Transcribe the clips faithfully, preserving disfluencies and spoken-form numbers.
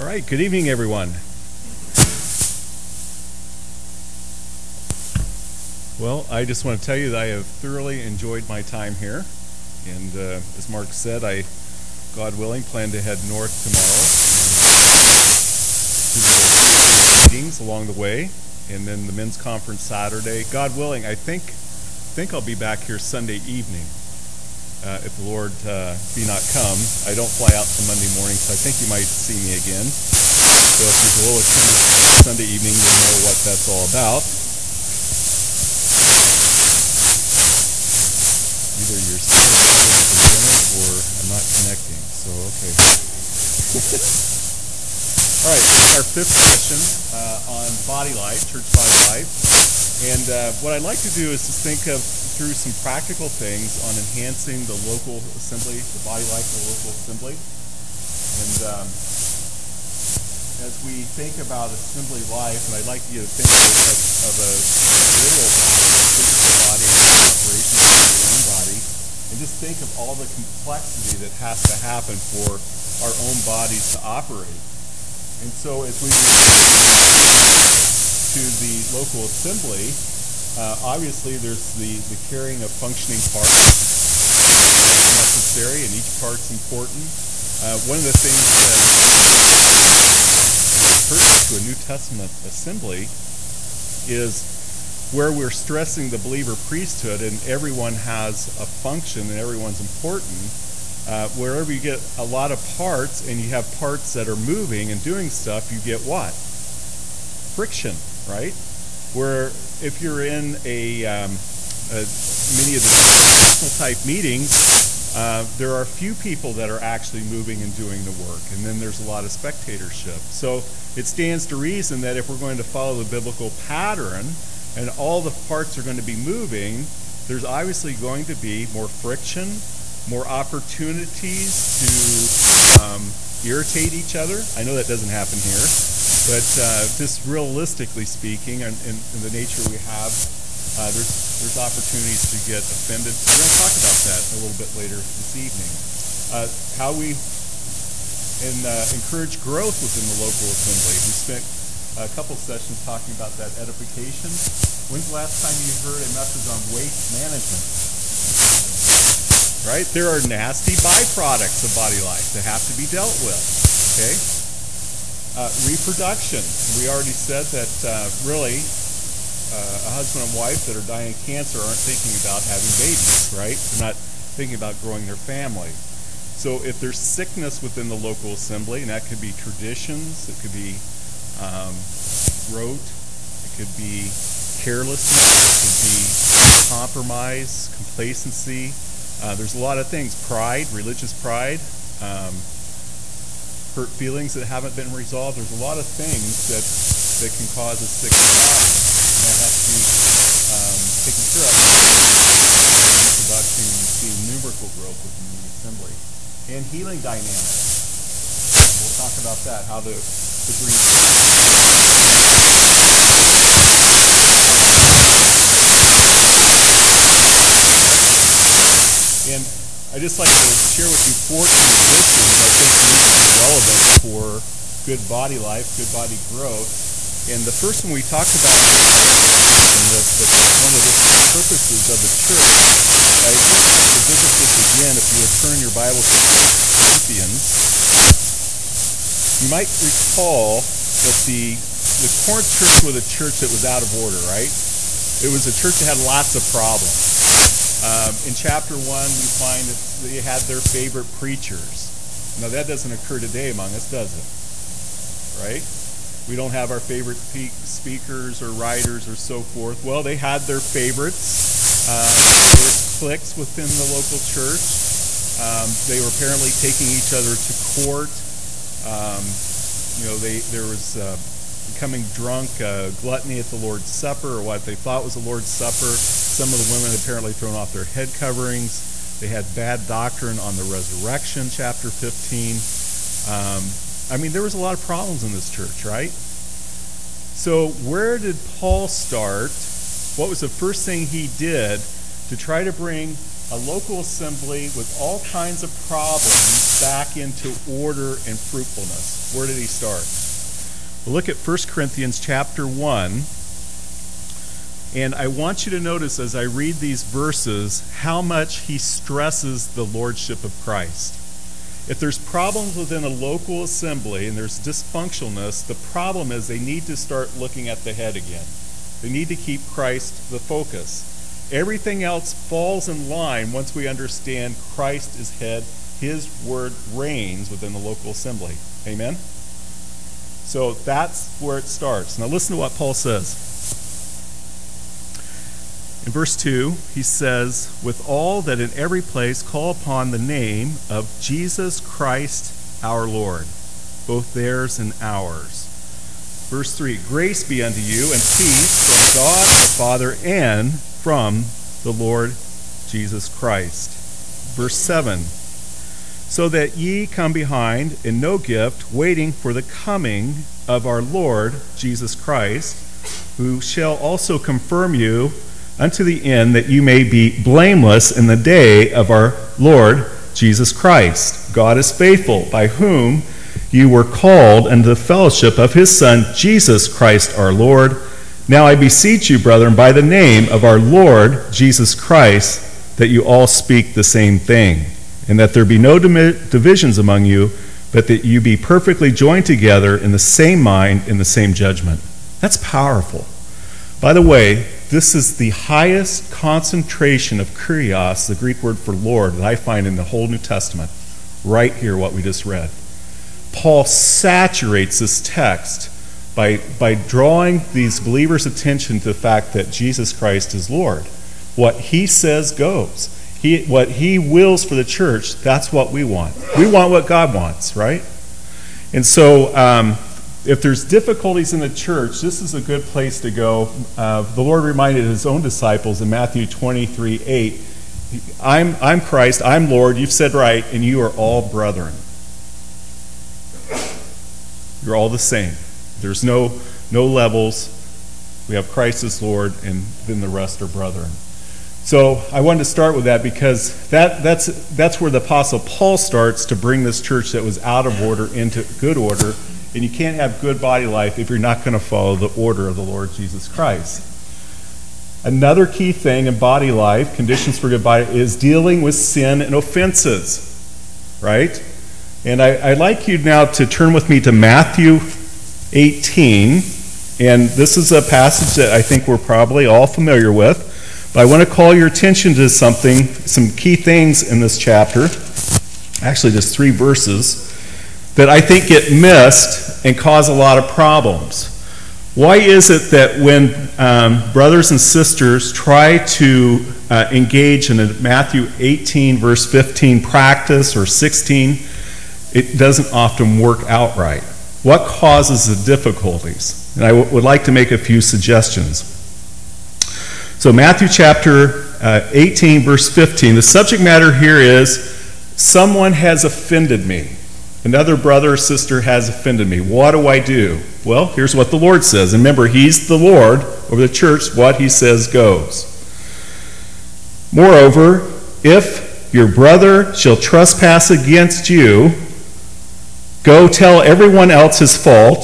All right, good evening, everyone. Well, I just want to tell you that I have thoroughly enjoyed my time here. And uh, as Mark said, I, God willing, plan to head north tomorrow to the meetings along the way, and then the men's conference Saturday. God willing, I think think I'll be back here Sunday evening, uh, if the Lord uh, be not come. I don't fly out till Monday morning, so I think you might see me again. So if there's a little attendance Sunday evening, you'll know what that's all about. Either you're sitting for dinner or I'm not connecting, so okay. All right, our fifth session uh, on body life, church body life. And uh, what I'd like to do is to think of through some practical things on enhancing the local assembly, the body life of the local assembly. And um, as we think about assembly life, and I'd like you to think of, of a literal body, a physical body, and operation of your own body, and just think of all the complexity that has to happen for our own bodies to operate. And so as we to the local assembly, uh, obviously there's the, the carrying of functioning parts that's necessary, and each part's important. Uh, one of the things that pertinent to a New Testament assembly is where we're stressing the believer priesthood, and everyone has a function and everyone's important. Uh, wherever you get a lot of parts and you have parts that are moving and doing stuff, you get what? Friction, right? Where if you're in a, um, a many of the national type meetings, uh, there are a few people that are actually moving and doing the work, and then there's a lot of spectatorship. So it stands to reason that if we're going to follow the biblical pattern and all the parts are going to be moving, there's obviously going to be more friction, more opportunities to um, irritate each other. I know that doesn't happen here, but uh, just realistically speaking, and in, in the nature we have, uh, there's there's opportunities to get offended. We're going to talk about that a little bit later this evening. Uh, how we and, uh, encourage growth within the local assembly. We spent a couple sessions talking about that edification. When's the last time you heard a message on waste management? Right? There are nasty byproducts of body life that have to be dealt with. Okay? Uh, reproduction. We already said that uh, really uh, a husband and wife that are dying of cancer aren't thinking about having babies, right? They're not thinking about growing their family. So if there's sickness within the local assembly, and that could be traditions, it could be um, rote, it could be carelessness, it could be compromise, complacency. Uh, there's a lot of things. Pride, religious pride, um, hurt feelings that haven't been resolved. There's a lot of things that, that can cause a sick body, and that has to be um, taken care of. Reproduction, you see numerical growth within the assembly. And healing dynamics. We'll talk about that, how to, to bring And I just like to share with you four traditions I think need to be relevant for good body life, good body growth. And the first one we talked about, and the, the, one of the purposes of the church, I just want to visit this again. If you would turn your Bible to First Corinthians, you might recall that the, the Corinth church was a church that was out of order, right? It was a church that had lots of problems. Um, in chapter one, we find that they had their favorite preachers. Now, that doesn't occur today among us, does it? Right? We don't have our favorite pe- speakers or writers or so forth. Well, they had their favorites. Uh, there were cliques within the local church. Um, they were apparently taking each other to court. Um, you know, they there was uh, becoming drunk, uh, gluttony at the Lord's Supper, or what they thought was the Lord's Supper. Some of the women had apparently thrown off their head coverings. They had bad doctrine on the resurrection, chapter fifteen. Um, I mean, there was a lot of problems in this church, right? So where did Paul start? What was the first thing he did to try to bring a local assembly with all kinds of problems back into order and fruitfulness. Where did he start? Well, look at First Corinthians chapter one. And I want you to notice as I read these verses how much he stresses the lordship of Christ. If there's problems within a local assembly and there's dysfunctionalness, the problem is they need to start looking at the head again. They need to keep Christ the focus. Everything else falls in line once we understand Christ is head. His word reigns within the local assembly. Amen? So that's where it starts. Now listen to what Paul says. In verse two, he says, with all that in every place call upon the name of Jesus Christ our Lord, both theirs and ours. Verse three, grace be unto you and peace from God the Father and from the Lord Jesus Christ. Verse seven, so that ye come behind in no gift, waiting for the coming of our Lord Jesus Christ, who shall also confirm you unto the end, that you may be blameless in the day of our Lord Jesus Christ. God is faithful, by whom you were called unto the fellowship of his Son, Jesus Christ our Lord. Now I beseech you, brethren, by the name of our Lord Jesus Christ, that you all speak the same thing, and that there be no divisions among you, but that you be perfectly joined together in the same mind, in the same judgment. That's powerful. By the way, this is the highest concentration of kurios, the Greek word for Lord, that I find in the whole New Testament. Right here, what we just read. Paul saturates this text by, by drawing these believers' attention to the fact that Jesus Christ is Lord. What he says goes. He, what he wills for the church, that's what we want. We want what God wants, right? And so, um, if there's difficulties in the church, this is a good place to go. Uh, the Lord reminded his own disciples in Matthew twenty-three eight, I'm, I'm Christ, I'm Lord, you've said right, and you are all brethren. You're all the same. There's no, no levels. We have Christ as Lord, and then the rest are brethren. So I wanted to start with that because that, that's, that's where the Apostle Paul starts to bring this church that was out of order into good order. And you can't have good body life if you're not going to follow the order of the Lord Jesus Christ. Another key thing in body life, conditions for good body, is dealing with sin and offenses, right? And I, I'd like you now to turn with me to Matthew eighteen. And this is a passage that I think we're probably all familiar with. But I want to call your attention to something, some key things in this chapter. Actually, just three verses that I think get missed and cause a lot of problems. Why is it that when um, brothers and sisters try to uh, engage in a Matthew eighteen verse fifteen practice or sixteen, it doesn't often work out right? What causes the difficulties? And I w- would like to make a few suggestions. So Matthew chapter uh, eighteen verse fifteen, the subject matter here is, someone has offended me. Another brother or sister has offended me. What do I do? Well, here's what the Lord says. And remember, he's the Lord over the church. What he says goes. Moreover, if your brother shall trespass against you, go tell everyone else his fault.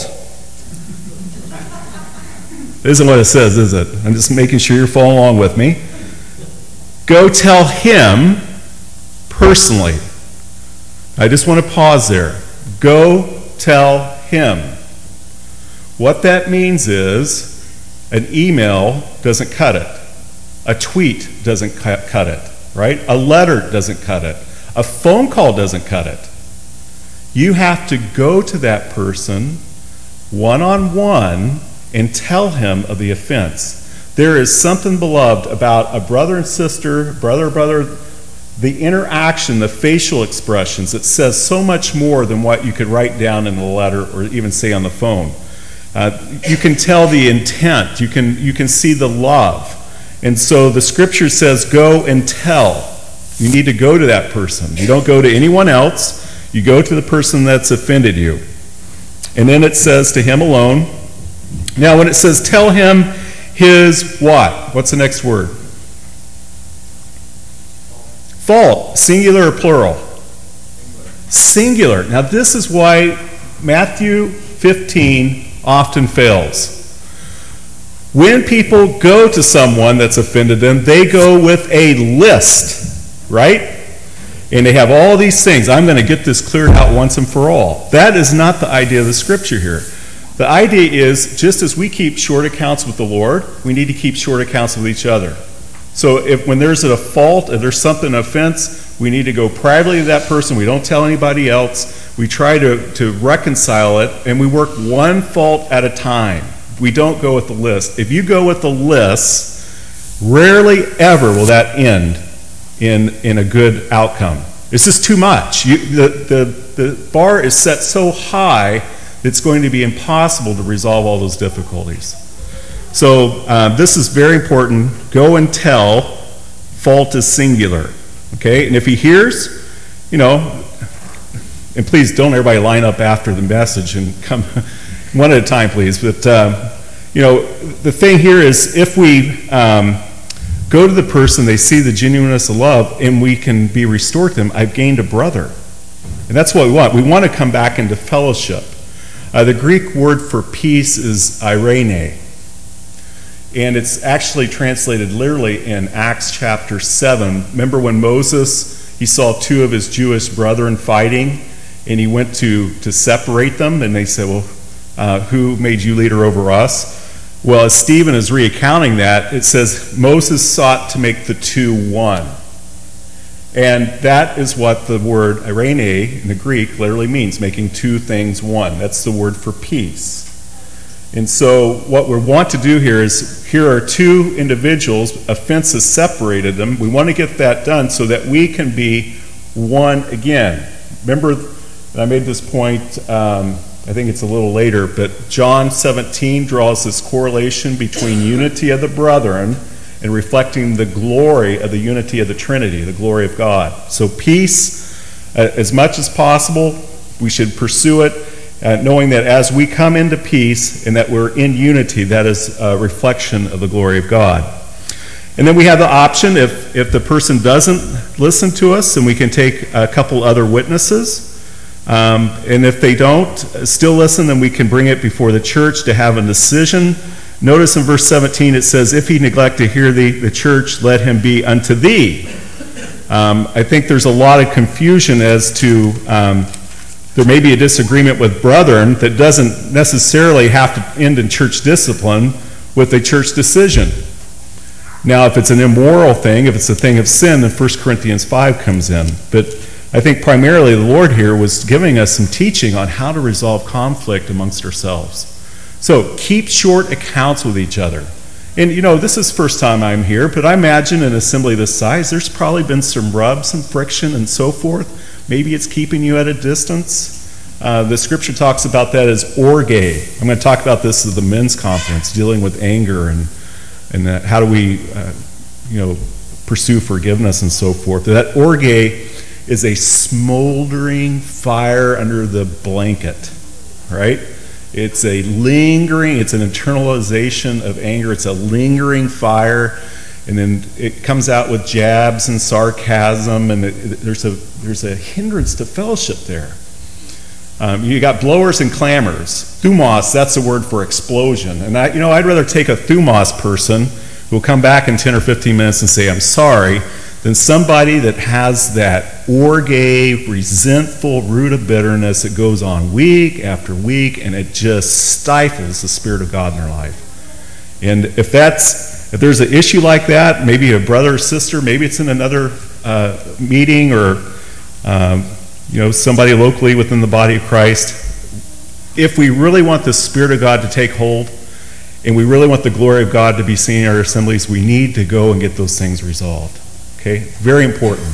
This isn't what it says, is it? I'm just making sure you're following along with me. Go tell him personally. I just want to pause there. Go tell him. What that means is an email doesn't cut it. A tweet doesn't cut it, right? A letter doesn't cut it. A phone call doesn't cut it. You have to go to that person one-on-one and tell him of the offense. There is something, beloved, about a brother and sister, brother, brother, the interaction, the facial expressions, it says so much more than what you could write down in the letter or even say on the phone. Uh, you can tell the intent. You can, you can see the love. And so the scripture says, go and tell. You need to go to that person. You don't go to anyone else. You go to the person that's offended you. And then it says to him alone. Now when it says tell him his what? What's the next word? Fault, singular or plural? Singular. Now this is why Matthew fifteen often fails. When people go to someone that's offended them, they go with a list, right? And they have all these things. I'm going to get this cleared out once and for all. That is not the idea of the scripture here. The idea is, just as we keep short accounts with the Lord, we need to keep short accounts with each other. So if when there's a fault, if there's something, an offense, we need to go privately to that person. We don't tell anybody else. We try to, to reconcile it, and we work one fault at a time. We don't go with the list. If you go with the list, rarely ever will that end in, in a good outcome. It's just too much. You, the, the, the bar is set so high that it's going to be impossible to resolve all those difficulties. So uh, this is very important. Go and tell. Fault is singular. Okay? And if he hears, you know, and please don't everybody line up after the message and come one at a time, please. But, um, you know, the thing here is if we um, go to the person, they see the genuineness of love, and we can be restored to them, I've gained a brother. And that's what we want. We want to come back into fellowship. Uh, the Greek word for peace is eirene. And it's actually translated literally in Acts chapter seven. Remember when Moses, he saw two of his Jewish brethren fighting, and he went to, to separate them, and they said, well, uh, who made you leader over us? Well, as Stephen is recounting that, it says Moses sought to make the two one. And that is what the word eirene in the Greek literally means, making two things one. That's the word for peace. And so what we want to do here is, here are two individuals, offenses separated them. We want to get that done so that we can be one again. Remember, I made this point, um, I think it's a little later, but John seventeen draws this correlation between unity of the brethren and reflecting the glory of the unity of the Trinity, the glory of God. So peace, uh, as much as possible, we should pursue it, uh, knowing that as we come into peace and that we're in unity, that is a reflection of the glory of God. And then we have the option, if, if the person doesn't listen to us, then we can take a couple other witnesses. Um, and if they don't still listen, then we can bring it before the church to have a decision. Notice in verse seventeen it says, if he neglect to hear thee, the church, let him be unto thee. Um, I think there's a lot of confusion as to, um, there may be a disagreement with brethren that doesn't necessarily have to end in church discipline with a church decision. Now, if it's an immoral thing, if it's a thing of sin, then First Corinthians five comes in. But I think primarily the Lord here was giving us some teaching on how to resolve conflict amongst ourselves. So keep short accounts with each other. And you know, this is the first time I'm here, but I imagine in an assembly this size, there's probably been some rubs and friction and so forth. Maybe it's keeping you at a distance. Uh, the scripture talks about that as orge. I'm going to talk about this at the men's conference, dealing with anger and and that how do we, uh, you know, pursue forgiveness and so forth. That orge is a smoldering fire under the blanket, right? It's a lingering, it's an internalization of anger. It's a lingering fire, and then it comes out with jabs and sarcasm, and it, it, there's a there's a hindrance to fellowship there. Um, you got blowers and clamors. Thumos, that's a word for explosion. And I, you know, I'd rather take a thumos person who will come back in ten or fifteen minutes and say, I'm sorry, than somebody that has that orge, resentful root of bitterness that goes on week after week, and it just stifles the Spirit of God in their life. And if that's, if there's an issue like that, maybe a brother or sister, maybe it's in another uh, meeting or um, you know, somebody locally within the body of Christ, if we really want the Spirit of God to take hold, and we really want the glory of God to be seen in our assemblies, we need to go and get those things resolved. Okay? Very important.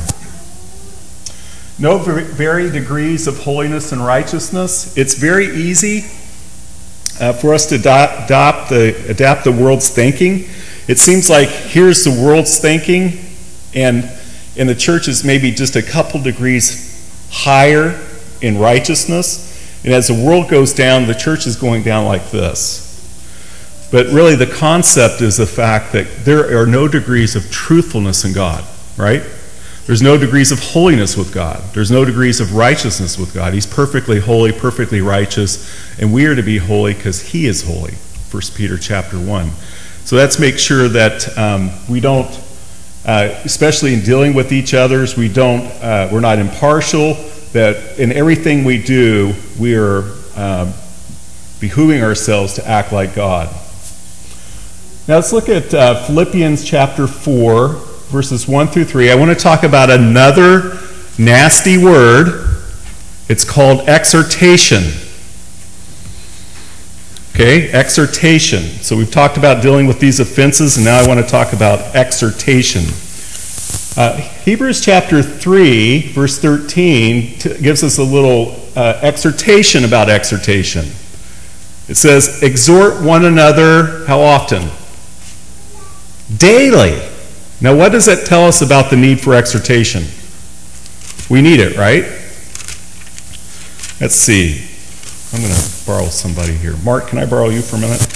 No varying degrees of holiness and righteousness. It's very easy uh, for us to adopt, adopt the, adapt the world's thinking. It seems like here's the world's thinking, and in the church is maybe just a couple degrees higher in righteousness, and as the world goes down, the church is going down like this. But really the concept is the fact that there are no degrees of truthfulness in God, right? There's no degrees of holiness with God. There's no degrees of righteousness with God. He's perfectly holy, perfectly righteous, and we are to be holy because he is holy. First Peter chapter one. So let's make sure that um, we don't, uh, especially in dealing with each others, we don't, uh, we're not impartial, that in everything we do, we are um, behooving ourselves to act like God. Now let's look at uh, Philippians chapter four, verses one through three. I want to talk about another nasty word. It's called exhortation. Okay, exhortation. So we've talked about dealing with these offenses, and now I want to talk about exhortation. Uh, Hebrews chapter three, verse thirteen, t- gives us a little uh, exhortation about exhortation. It says, exhort one another, how often? Daily. Now, what does that tell us about the need for exhortation? We need it, right? Let's see. I'm going to borrow somebody here. Mark, can I borrow you for a minute?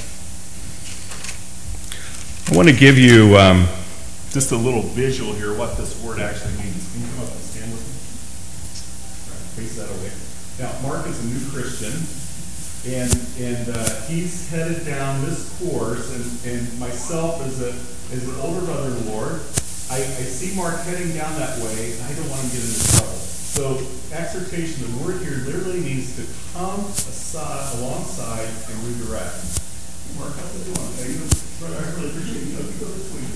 I want to give you um, just a little visual here what this word actually means. Can you come up and stand with me? Right, face that away. Now, Mark is a new Christian, and and uh, he's headed down this course, and, and myself as a as an older brother in the Lord, I, I see Mark heading down that way, and I don't want him to get into trouble. So exhortation, the word here literally means to come aside, alongside and redirect. Mark, how's it doing? Are you, I really appreciate you. Go this way.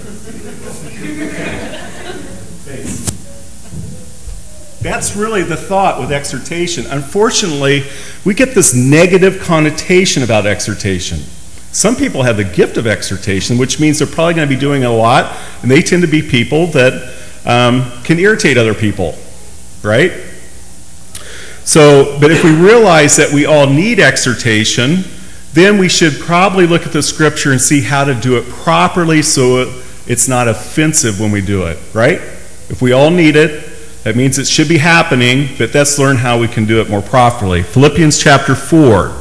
Thanks. That's really the thought with exhortation. Unfortunately, we get this negative connotation about exhortation. Some people have the gift of exhortation, which means they're probably going to be doing a lot, and they tend to be people that um, can irritate other people, right? So, but if we realize that we all need exhortation, then we should probably look at the scripture and see how to do it properly so it's not offensive when we do it, right? If we all need it, that means it should be happening, but let's learn how we can do it more properly. Philippians chapter four.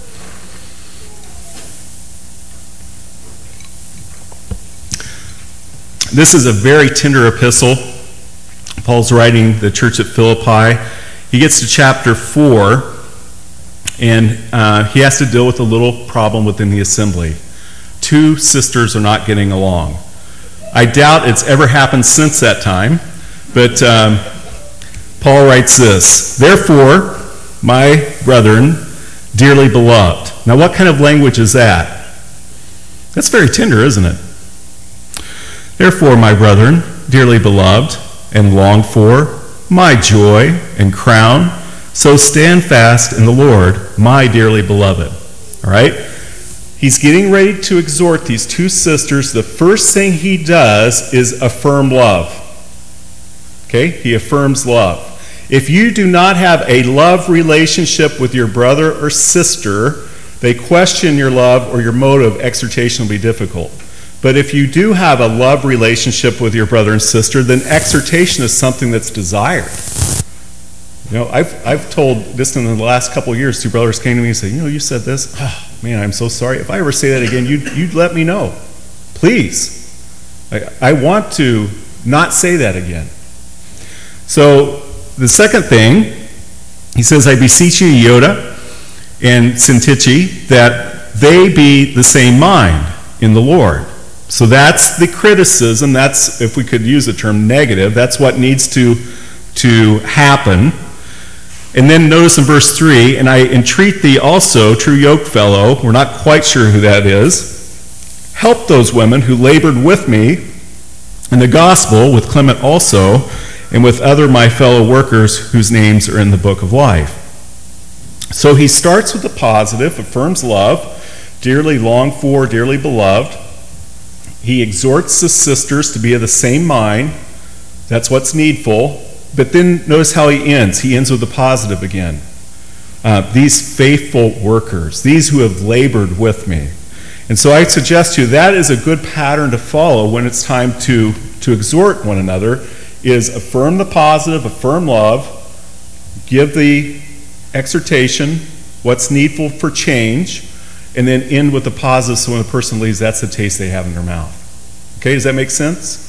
This is a very tender epistle. Paul's writing the church at Philippi. He gets to chapter four, and uh, he has to deal with a little problem within the assembly. Two sisters are not getting along. I doubt it's ever happened since that time, but um, Paul writes this, therefore, my brethren, dearly beloved. Now, what kind of language is that? That's very tender, isn't it? Therefore, my brethren, dearly beloved, and longed for, my joy and crown, so stand fast in the Lord, my dearly beloved. All right? He's getting ready to exhort these two sisters. The first thing he does is affirm love. Okay? He affirms love. If you do not have a love relationship with your brother or sister, they question your love or your motive, exhortation will be difficult. But if you do have a love relationship with your brother and sister, then exhortation is something that's desired. You know, I've I've told this in the last couple of years, two brothers came to me and said, you know, you said this. Oh, man, I'm so sorry. If I ever say that again, you'd, you'd let me know. Please. I, I want to not say that again. So the second thing, he says, I beseech you, Yoda and Syntyche, that they be the same mind in the Lord. So that's the criticism. That's, if we could use the term negative, that's what needs to, to happen. And then notice in verse three, and I entreat thee also, true yoke fellow, we're not quite sure who that is, help those women who labored with me in the gospel, with Clement also, and with other my fellow workers whose names are in the book of life. So he starts with the positive, affirms love, dearly longed for, dearly beloved. He exhorts the sisters to be of the same mind. That's what's needful. But then notice how he ends. He ends with the positive again. Uh, these faithful workers, these who have labored with me. And so I suggest to you that is a good pattern to follow when it's time to, to exhort one another, is affirm the positive, affirm love, give the exhortation, what's needful for change, and then end with the positive so when the person leaves, that's the taste they have in their mouth. Okay, does that make sense?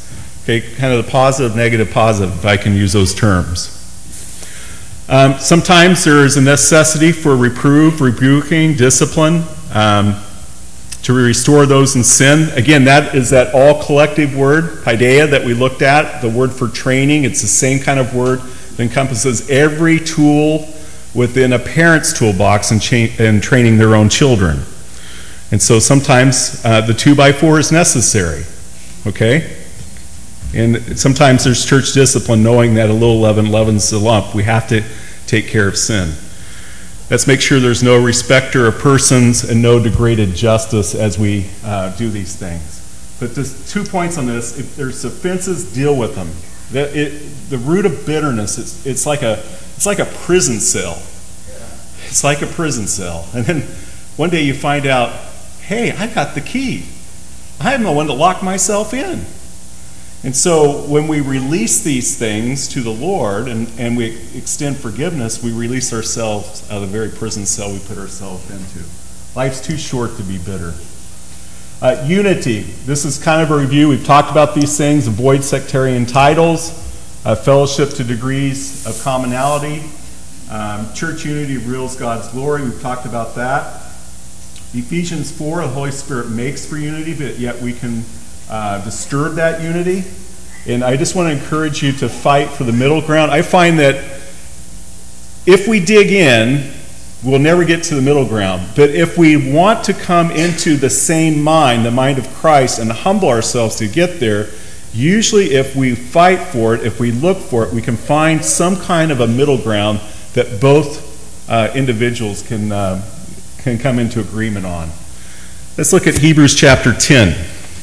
Okay, kind of the positive, negative, positive, if I can use those terms. Um, sometimes there is a necessity for reproof, rebuking, discipline, um, to restore those in sin. Again, that is that all collective word, paideia, that we looked at, the word for training. It's the same kind of word that encompasses every tool within a parent's toolbox in, cha- in training their own children. And so sometimes uh, the two by four is necessary, okay? And sometimes there's church discipline, knowing that a little leaven leavens the lump. We have to take care of sin. Let's make sure there's no respecter of persons and no degraded justice as we uh, do these things. But just two points on this. If there's offenses, deal with them. The, it, the root of bitterness, it's, it's, like a, it's like a prison cell. It's like a prison cell. And then one day you find out, hey, I got the key. I'm the one that locked myself in. And so when we release these things to the Lord and, and we extend forgiveness, we release ourselves out of the very prison cell we put ourselves into. Life's too short to be bitter. Uh, unity. This is kind of a review. We've talked about these things. Avoid sectarian titles. Uh, fellowship to degrees of commonality. Um, church unity reveals God's glory. We've talked about that. Ephesians four, the Holy Spirit makes for unity, but yet we can Uh, disturb that unity. And I just want to encourage you to fight for the middle ground. I find that if we dig in, we'll never get to the middle ground. But if we want to come into the same mind, the mind of Christ, and humble ourselves to get there, usually if we fight for it, if we look for it, we can find some kind of a middle ground that both uh, individuals can, uh, can come into agreement on. Let's look at Hebrews chapter ten.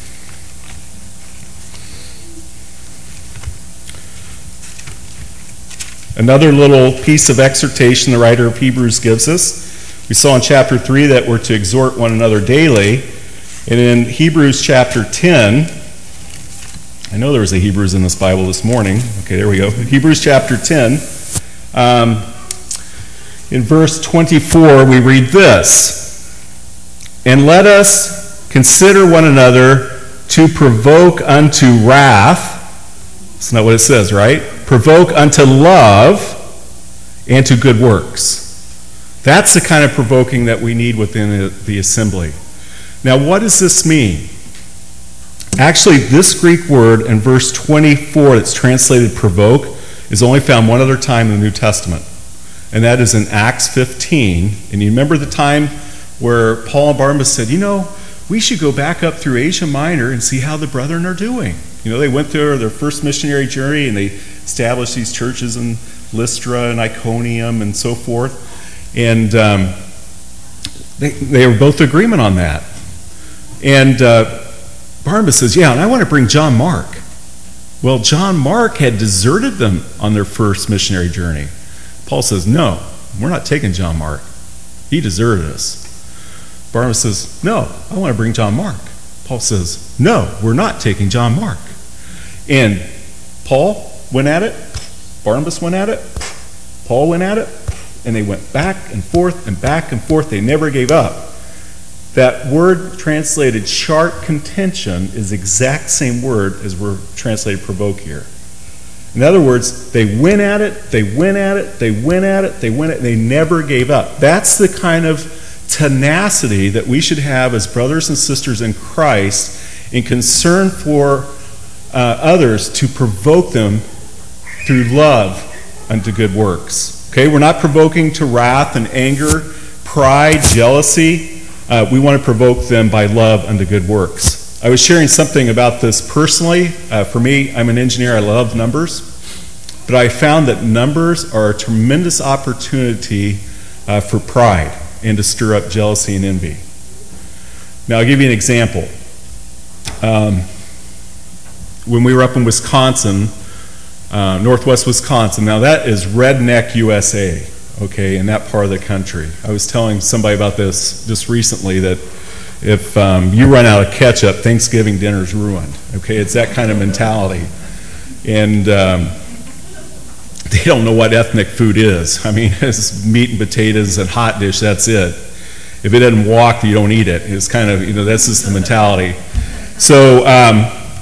Another little piece of exhortation the writer of Hebrews gives us. We saw in chapter three that we're to exhort one another daily. And in Hebrews chapter ten, I know there was a Hebrews in this Bible this morning. Okay, there we go. Hebrews chapter ten, um, in verse twenty-four, we read this. And let us consider one another to provoke unto wrath. That's not what it says, right? Provoke unto love and to good works. That's the kind of provoking that we need within the assembly. Now, what does this mean? Actually, this Greek word in verse twenty-four that's translated provoke is only found one other time in the New Testament. And that is in Acts fifteen. And you remember the time where Paul and Barnabas said, you know, we should go back up through Asia Minor and see how the brethren are doing. You know, they went through their first missionary journey and they established these churches in Lystra and Iconium and so forth. And um, they, they were both in agreement on that. And uh, Barnabas says, yeah, and I want to bring John Mark. Well, John Mark had deserted them on their first missionary journey. Paul says, no, we're not taking John Mark. He deserted us. Barnabas says, no, I want to bring John Mark. Paul says, no, we're not taking John Mark. And Paul went at it, Barnabas went at it, Paul went at it, and they went back and forth and back and forth. They never gave up. That word translated sharp contention is the exact same word as we're translated provoke here. In other words, they went at it, they went at it, they went at it, they went at it, they never gave up. That's the kind of tenacity that we should have as brothers and sisters in Christ in concern for uh, others to provoke them through love unto good works. Okay, we're not provoking to wrath and anger, pride, jealousy. Uh, we want to provoke them by love unto good works. I was sharing something about this personally. Uh, for me, I'm an engineer. I love numbers. But I found that numbers are a tremendous opportunity uh, for pride and to stir up jealousy and envy. Now, I'll give you an example. Um, when we were up in Wisconsin, uh, northwest Wisconsin, now that is redneck U S A, okay, in that part of the country. I was telling somebody about this just recently that if um, you run out of ketchup, Thanksgiving dinner's ruined, okay? It's that kind of mentality. And um, they don't know what ethnic food is. I mean, it's meat and potatoes and hot dish, that's it. If it doesn't walk, you don't eat it. It's kind of, you know, that's just the mentality. So um,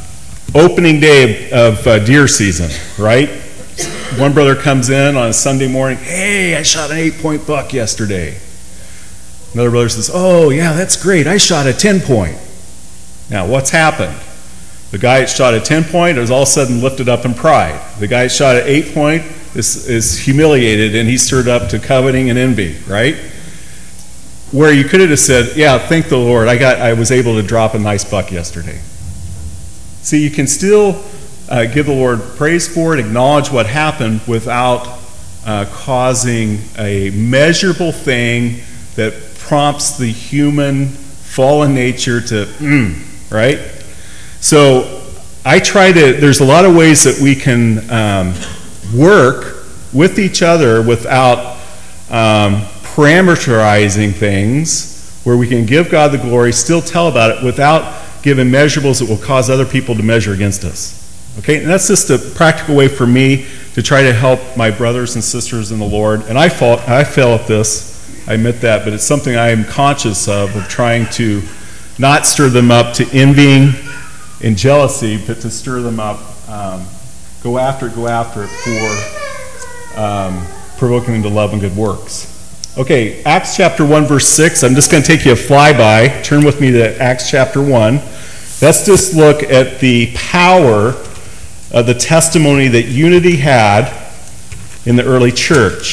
opening day of, of uh, deer season, right? One brother comes in on a Sunday morning, hey, I shot an eight-point buck yesterday. Another brother says, oh, yeah, that's great. I shot a ten-point. Now, what's happened? The guy that shot a ten-point is all of a sudden lifted up in pride. The guy that shot an eight-point is, is humiliated, and he's stirred up to coveting and envy, right? Where you could have just said, yeah, thank the Lord, I got, I was able to drop a nice buck yesterday. See, you can still uh, give the Lord praise for it, acknowledge what happened without uh, causing a measurable thing that prompts the human fallen nature to, mm, right? So I try to, there's a lot of ways that we can um, work with each other without um, parameterizing things, where we can give God the glory, still tell about it, without giving measurables that will cause other people to measure against us. Okay, and that's just a practical way for me to try to help my brothers and sisters in the Lord. And I fall, I fail at this, I admit that, but it's something I am conscious of, of trying to not stir them up to envying and jealousy, but to stir them up, um, go after it, go after it for um, provoking them to love and good works. Okay, Acts chapter one, verse six. I'm just going to take you a flyby. Turn with me to Acts chapter one. Let's just look at the power of the testimony that unity had in the early church.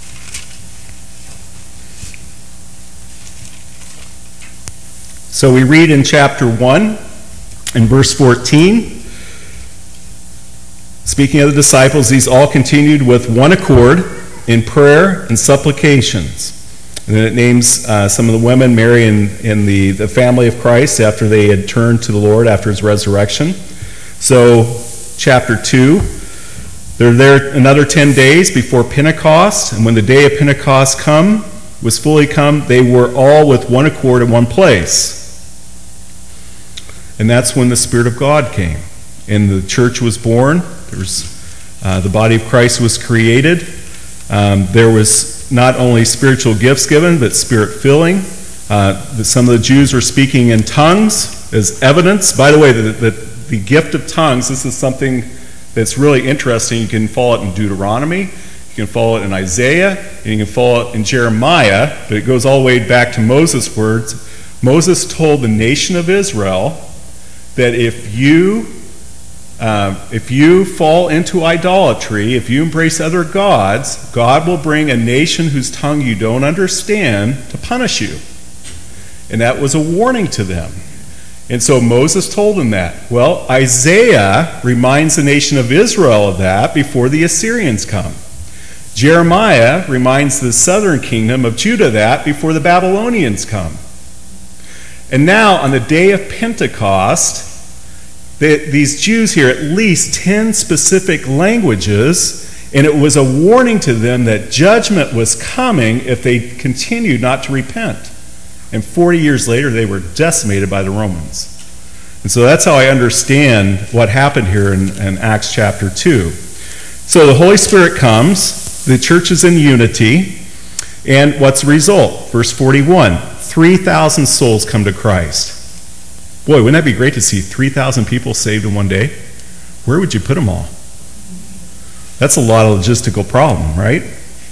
So we read in chapter one, in verse fourteen, speaking of the disciples, these all continued with one accord in prayer and supplications. And then it names uh, some of the women, Mary and, and the, the family of Christ, after they had turned to the Lord after his resurrection. So, chapter two, they're there another ten days before Pentecost, and when the day of Pentecost come, was fully come, they were all with one accord in one place. And that's when the Spirit of God came, and the church was born. There was, uh, the body of Christ was created. Um, there was not only spiritual gifts given, but spirit filling. Uh, some of the Jews were speaking in tongues as evidence. By the way, the, the, the gift of tongues, this is something that's really interesting. You can follow it in Deuteronomy, you can follow it in Isaiah, and you can follow it in Jeremiah, but it goes all the way back to Moses' words. Moses told the nation of Israel that if you Um, if you fall into idolatry, if you embrace other gods, God will bring a nation whose tongue you don't understand to punish you. And that was a warning to them. And so Moses told them that. Well, Isaiah reminds the nation of Israel of that before the Assyrians come. Jeremiah reminds the southern kingdom of Judah that before the Babylonians come. And now, on the day of Pentecost, They, these Jews hear at least ten specific languages, and it was a warning to them that judgment was coming if they continued not to repent. And forty years later, they were decimated by the Romans. And so that's how I understand what happened here in, in Acts chapter two. So the Holy Spirit comes, the church is in unity, and what's the result? Verse forty-one, three thousand souls come to Christ. Boy, wouldn't that be great to see three thousand people saved in one day? Where would you put them all? That's a lot of logistical problem, right?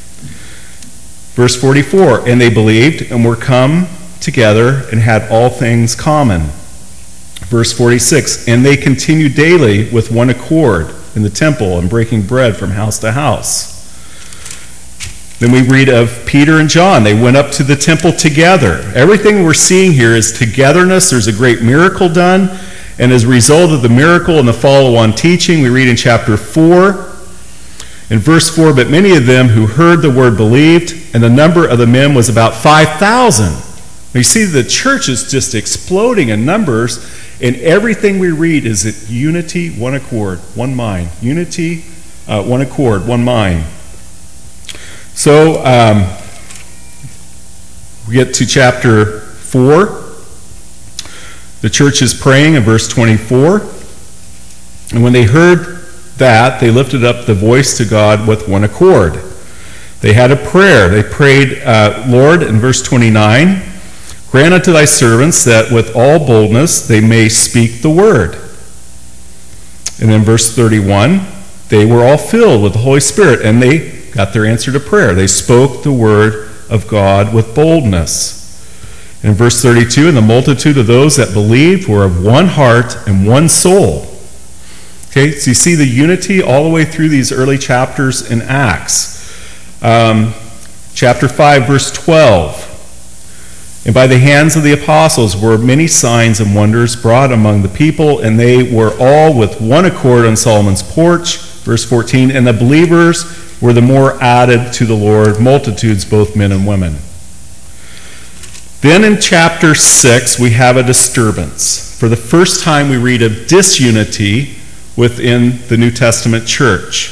Verse forty-four, and they believed and were come together and had all things common. Verse forty-six, and they continued daily with one accord in the temple and breaking bread from house to house. Then we read of Peter and John. They went up to the temple together. Everything we're seeing here is togetherness. There's a great miracle done. And as a result of the miracle and the follow-on teaching, we read in chapter four, in verse four, but many of them who heard the word believed, and the number of the men was about five thousand. You see, the church is just exploding in numbers, and everything we read is that unity, one accord, one mind. Unity, uh, one accord, one mind. So, um, we get to chapter four. The church is praying in verse twenty-four. And when they heard that, they lifted up the voice to God with one accord. They had a prayer. They prayed, uh, Lord, in verse twenty-nine, grant unto thy servants that with all boldness they may speak the word. And then verse thirty-one, they were all filled with the Holy Spirit, and they got their answer to prayer. They spoke the word of God with boldness. In verse thirty-two, and the multitude of those that believed were of one heart and one soul. Okay, so you see the unity all the way through these early chapters in Acts. Um, chapter five, verse twelve. And by the hands of the apostles were many signs and wonders brought among the people, and they were all with one accord on Solomon's porch. Verse fourteen, and the believers were the more added to the Lord, multitudes, both men and women. Then in chapter six, we have a disturbance. For the first time, we read of disunity within the New Testament church.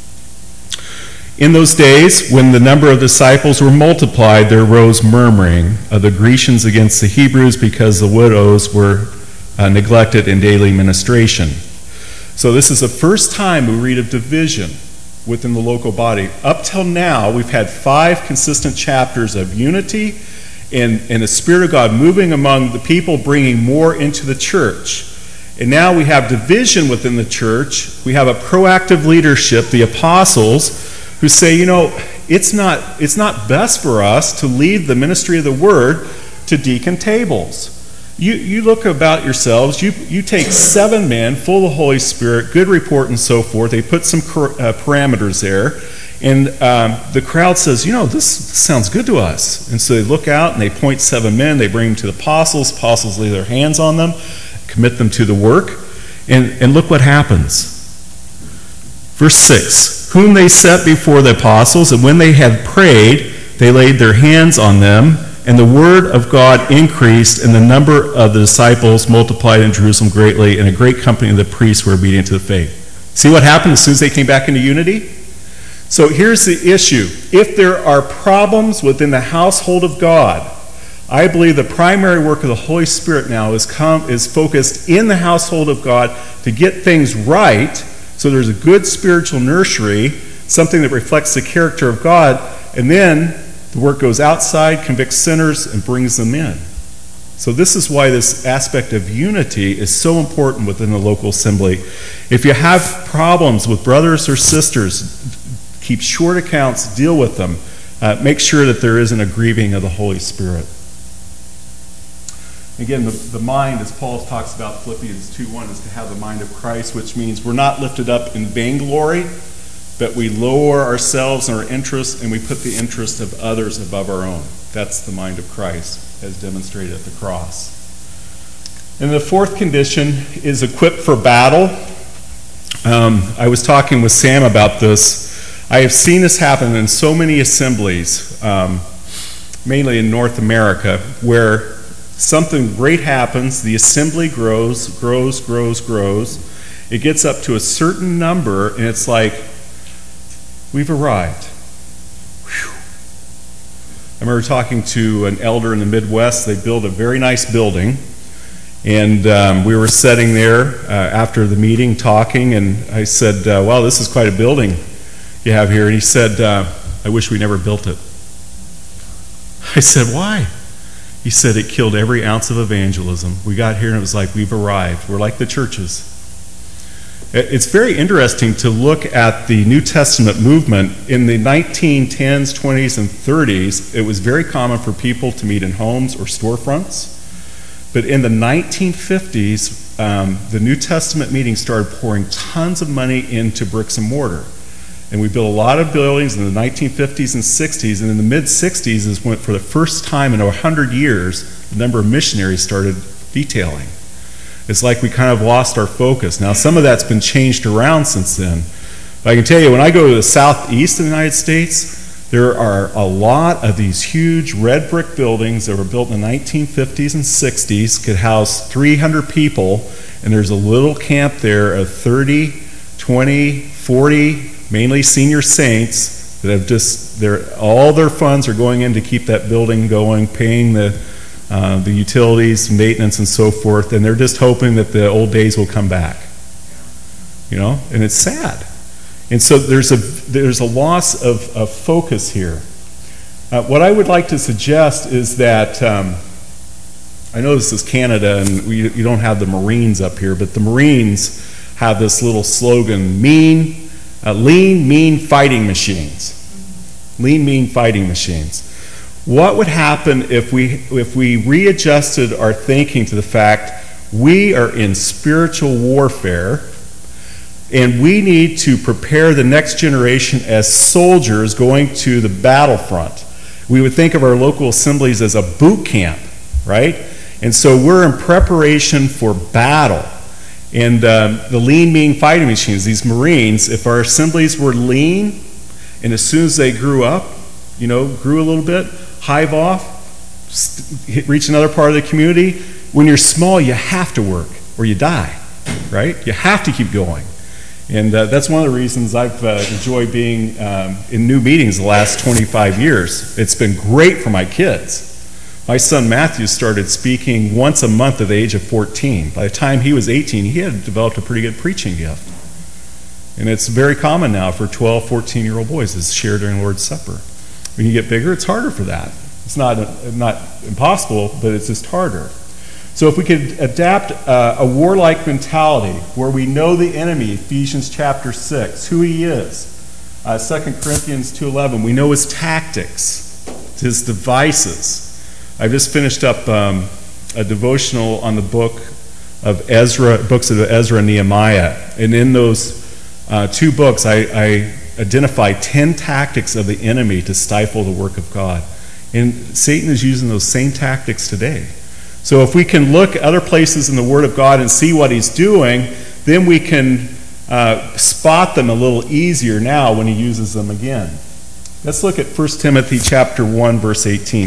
In those days, when the number of disciples were multiplied, there arose murmuring of the Grecians against the Hebrews because the widows were uh, neglected in daily ministration. So this is the first time we read of division within the local body. Up till now, we've had five consistent chapters of unity and, and the Spirit of God moving among the people, bringing more into the church. And now we have division within the church. We have a proactive leadership, the apostles, who say, you know, it's not, it's not best for us to leave the ministry of the word to deacon tables. You, you look about yourselves, you, you take seven men full of the Holy Spirit, good report and so forth. They put some uh, parameters there. And um, the crowd says, you know, this, this sounds good to us. And so they look out and they point seven men. They bring them to the apostles. Apostles lay their hands on them, commit them to the work. And, and look what happens. Verse six, whom they set before the apostles, and when they had prayed, they laid their hands on them, and the word of God increased, and the number of the disciples multiplied in Jerusalem greatly, and a great company of the priests were obedient to the faith. See what happened as soon as they came back into unity? So here's the issue. If there are problems within the household of God, I believe the primary work of the Holy Spirit now is, come, is focused in the household of God to get things right, so there's a good spiritual nursery, something that reflects the character of God, and then the work goes outside, convicts sinners, and brings them in. So this is why this aspect of unity is so important within the local assembly. If you have problems with brothers or sisters, keep short accounts, deal with them. Uh, make sure that there isn't a grieving of the Holy Spirit. Again, the, the mind, as Paul talks about Philippians two one, is to have the mind of Christ, which means we're not lifted up in vainglory, but we lower ourselves and our interests, and we put the interest of others above our own. That's the mind of Christ, as demonstrated at the cross. And the fourth condition is equipped for battle. Um, I was talking with Sam about this. I have seen this happen in so many assemblies, um, mainly in North America, where something great happens, the assembly grows, grows, grows, grows. It gets up to a certain number, and it's like, we've arrived. Whew. I remember talking to an elder in the Midwest. They built a very nice building, and um, we were sitting there uh, after the meeting talking, and I said, uh, wow, this is quite a building you have here. And he said, uh, I wish we never built it. I said, why? He said it killed every ounce of evangelism. We got here and it was like we've arrived. We're like the churches. It's very interesting to look at the New Testament movement. In the nineteen tens, twenties, and thirties, it was very common for people to meet in homes or storefronts. But in the nineteen fifties, um, the New Testament meetings started pouring tons of money into bricks and mortar. And we built a lot of buildings in the nineteen fifties and sixties, and in the mid-sixties is when, for the first time in a hundred years, the number of missionaries started detailing. It's like we kind of lost our focus. Now, some of that's been changed around since then. But I can tell you, when I go to the southeast of the United States, there are a lot of these huge red brick buildings that were built in the nineteen fifties and sixties, could house three hundred people, and there's a little camp there of thirty, twenty, forty, mainly senior saints that have just, their all their funds are going in to keep that building going, paying the uh, the utilities, maintenance, and so forth, and they're just hoping that the old days will come back. You know, and it's sad. And so there's a there's a loss of, of focus here. Uh, what I would like to suggest is that um, I know this is Canada, and we you don't have the Marines up here, but the Marines have this little slogan, mean, uh, lean, mean fighting machines. Lean, mean fighting machines. What would happen if we if we readjusted our thinking to the fact we are in spiritual warfare and we need to prepare the next generation as soldiers going to the battlefront? We would think of our local assemblies as a boot camp, right? And so we're in preparation for battle. And um, the lean, mean fighting machines, these Marines, if our assemblies were lean, and as soon as they grew up, you know, grew a little bit, hive off, st- reach another part of the community. When you're small, you have to work or you die, right? You have to keep going. And uh, that's one of the reasons I've uh, enjoyed being um, in new meetings the last twenty-five years. It's been great for my kids. My son Matthew started speaking once a month at the age of fourteen. By the time he was eighteen, he had developed a pretty good preaching gift. And it's very common now for twelve, fourteen-year-old boys to share during the Lord's Supper. When you get bigger, it's harder for that. It's not, not impossible, but it's just harder. So if we could adapt uh, a warlike mentality where we know the enemy, Ephesians chapter six, who he is, uh, Second Corinthians two eleven, we know his tactics, his devices. I just finished up um, a devotional on the book of Ezra, books of Ezra and Nehemiah. And in those uh, two books, I, I identify ten tactics of the enemy to stifle the work of God. And Satan is using those same tactics today. So if we can look at other places in the Word of God and see what he's doing, then we can uh, spot them a little easier now when he uses them again. Let's look at First Timothy chapter one, verse eighteen.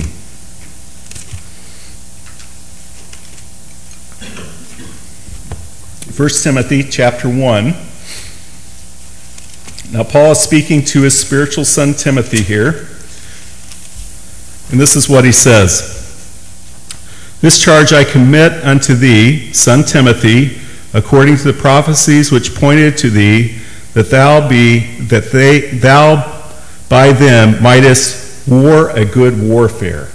First Timothy chapter one. Now Paul is speaking to his spiritual son Timothy here. And this is what he says. This charge I commit unto thee, son Timothy, according to the prophecies which pointed to thee, that thou be that they thou by them mightest war a good warfare.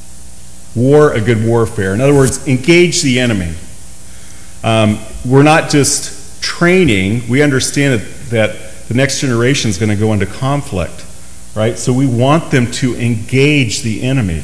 War a good warfare. In other words, engage the enemy. Um, we're not just training. We understand that, that the next generation is going to go into conflict, right? So we want them to engage the enemy.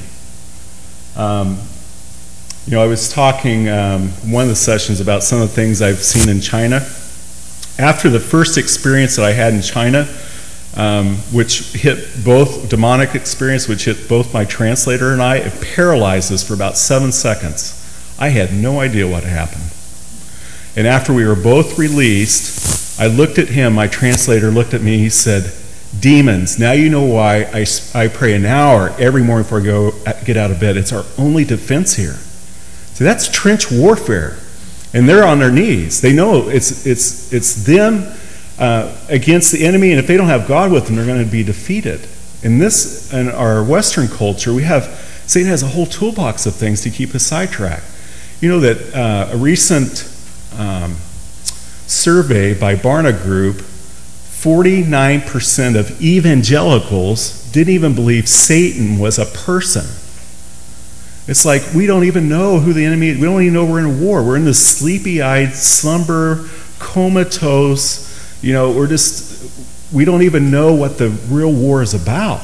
Um, you know, I was talking um, one of the sessions about some of the things I've seen in China. After the first experience that I had in China, um, which hit both, demonic experience, which hit both my translator and I, it paralyzed us for about seven seconds. I had no idea what happened. And after we were both released, I looked at him, my translator looked at me, he said, demons, now you know why I, I pray an hour every morning before I go get out of bed. It's our only defense here. So that's trench warfare. And they're on their knees. They know it's it's it's them uh, against the enemy, and if they don't have God with them, they're going to be defeated. In this, in our Western culture, we have, Satan has a whole toolbox of things to keep us sidetracked. You know that uh, a recent um, survey by Barna Group, forty-nine percent of evangelicals didn't even believe Satan was a person. It's like we don't even know who the enemy is. We don't even know we're in a war. We're in this sleepy-eyed, slumber, comatose, you know, we're just, we don't even know what the real war is about.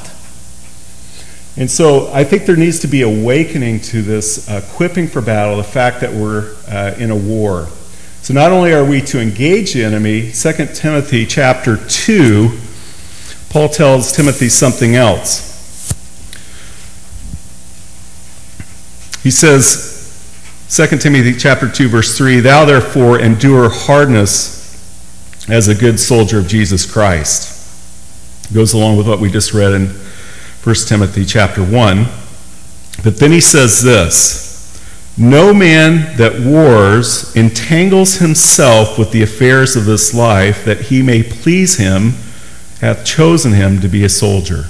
And so I think there needs to be awakening to this uh, equipping for battle, the fact that we're uh, in a war. So not only are we to engage the enemy, Second Timothy chapter two, Paul tells Timothy something else. He says, Second Timothy chapter two, verse three, thou therefore endure hardness as a good soldier of Jesus Christ. It goes along with what we just read in First Timothy chapter one. But then he says this, no man that wars entangles himself with the affairs of this life, that he may please him, hath chosen him to be a soldier.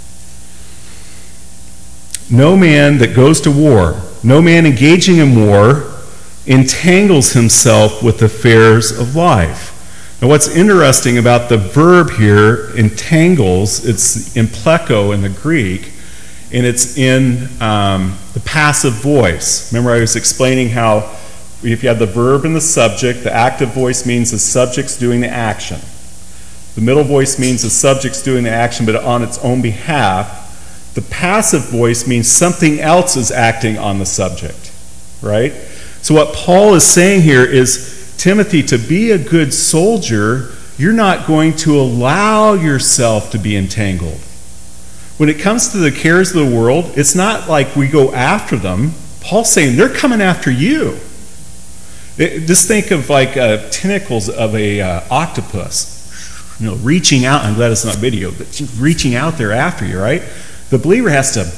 No man that goes to war, no man engaging in war, entangles himself with the affairs of life. Now what's interesting about the verb here, entangles, it's impleko in the Greek, and it's in um, the passive voice. Remember I was explaining how If you have the verb and the subject, the active voice means the subject's doing the action. The middle voice means the subject's doing the action, but on its own behalf. The passive voice means something else is acting on the subject, right? So what Paul is saying here is, Timothy, to be a good soldier, you're not going to allow yourself to be entangled. When it comes to the cares of the world, it's not like we go after them. Paul's saying they're coming after you. It, just think of like uh, tentacles of a uh, octopus, you know, reaching out. I'm glad it's not video, but reaching out there after you, right? The believer has to.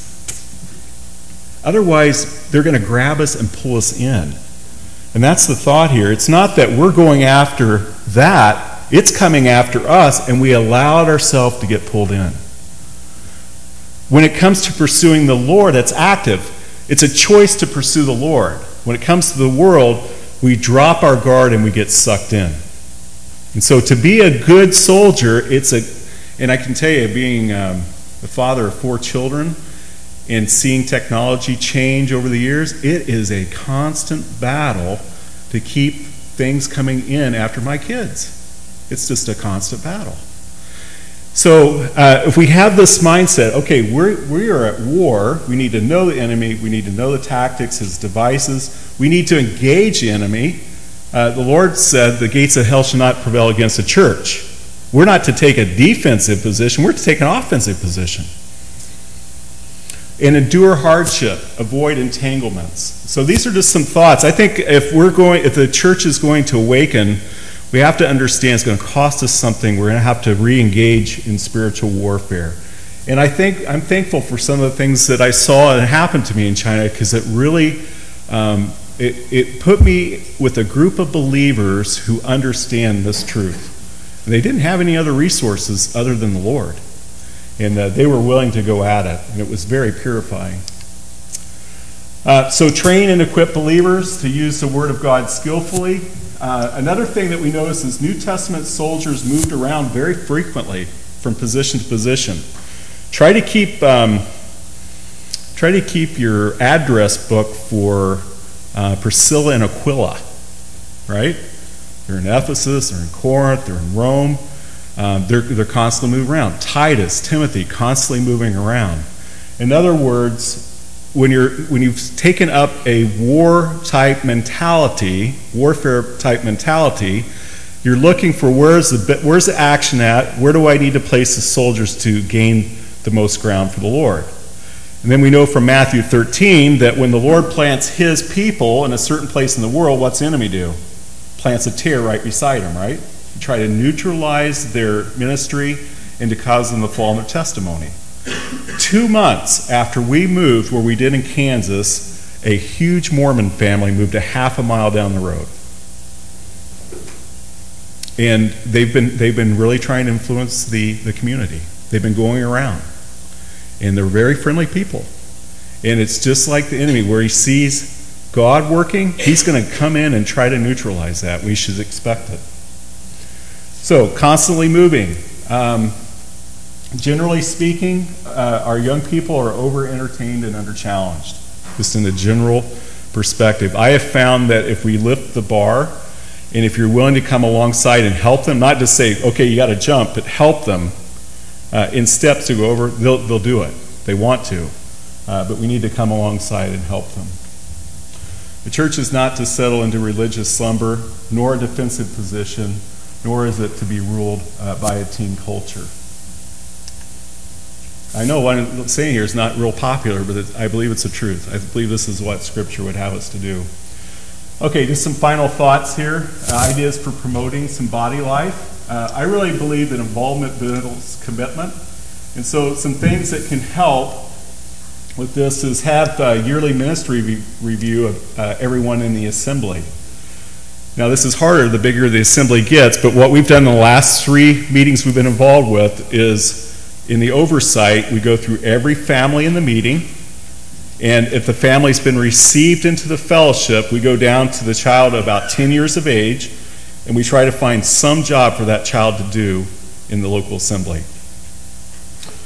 Otherwise, they're going to grab us and pull us in. And that's the thought here. It's not that we're going after that. It's coming after us, and we allowed ourselves to get pulled in. When it comes to pursuing the Lord, that's active. It's a choice to pursue the Lord. When it comes to the world, we drop our guard and we get sucked in. And so to be a good soldier, it's a, and I can tell you, being um, the father of four children and seeing technology change over the years, it is a constant battle to keep things coming in after my kids. It's just a constant battle. So uh, if we have this mindset, okay, we're, we are at war, we need to know the enemy, we need to know the tactics, his devices, we need to engage the enemy. Uh, the Lord said the gates of hell shall not prevail against the church. We're not to take a defensive position, we're to take an offensive position. And endure hardship, avoid entanglements. So these are just some thoughts. I think if we're going, if the church is going to awaken, we have to understand it's going to cost us something. We're going to have to re-engage in spiritual warfare. And I think I'm thankful for some of the things that I saw and happened to me in China, because it really um, it, it put me with a group of believers who understand this truth. And they didn't have any other resources other than the Lord. And uh, they were willing to go at it. And it was very purifying. Uh, so train and equip believers to use the Word of God skillfully. Uh, another thing that we notice is New Testament soldiers moved around very frequently from position to position. Try to keep um, try to keep your address book for uh, Priscilla and Aquila, right? They're in Ephesus, they're in Corinth, they're in Rome. Um, they're, they're constantly moving around. Titus, Timothy, constantly moving around. In other words, when you're when you've taken up a war type mentality, warfare type mentality, you're looking for where's the where's the action at? Where do I need to place the soldiers to gain the most ground for the Lord? And then we know from Matthew thirteen that when the Lord plants his people in a certain place in the world, what's the enemy do? Plants a tear right beside him, right? To try to neutralize their ministry and to cause them to fall in their testimony. Two months after we moved where we did in Kansas, a huge Mormon family moved a half a mile down the road. And they've been they've been really trying to influence the, the community. They've been going around. And they're very friendly people. And it's just like the enemy, where he sees God working, he's going to come in and try to neutralize that. We should expect it. So, constantly moving. Um, Generally speaking, uh, our young people are over-entertained and under-challenged, just in the general perspective. I have found that if we lift the bar, and if you're willing to come alongside and help them, not just say, okay, you got to jump, but help them uh, in steps to go over, they'll, they'll do it. They want to. Uh, but we need to come alongside and help them. The church is not to settle into religious slumber, nor a defensive position, nor is it to be ruled uh, by a team culture. I know what I'm saying here is not real popular, but it, I believe it's the truth. I believe this is what Scripture would have us to do. Okay, just some final thoughts here. Uh, ideas for promoting some body life. Uh, I really believe that involvement builds commitment. And so some things that can help with this is have a yearly ministry re- review of uh, everyone in the assembly. Now, this is harder the bigger the assembly gets, but what we've done in the last three meetings we've been involved with is in the oversight, we go through every family in the meeting, and if the family's been received into the fellowship, we go down to the child about ten years of age, and we try to find some job for that child to do in the local assembly.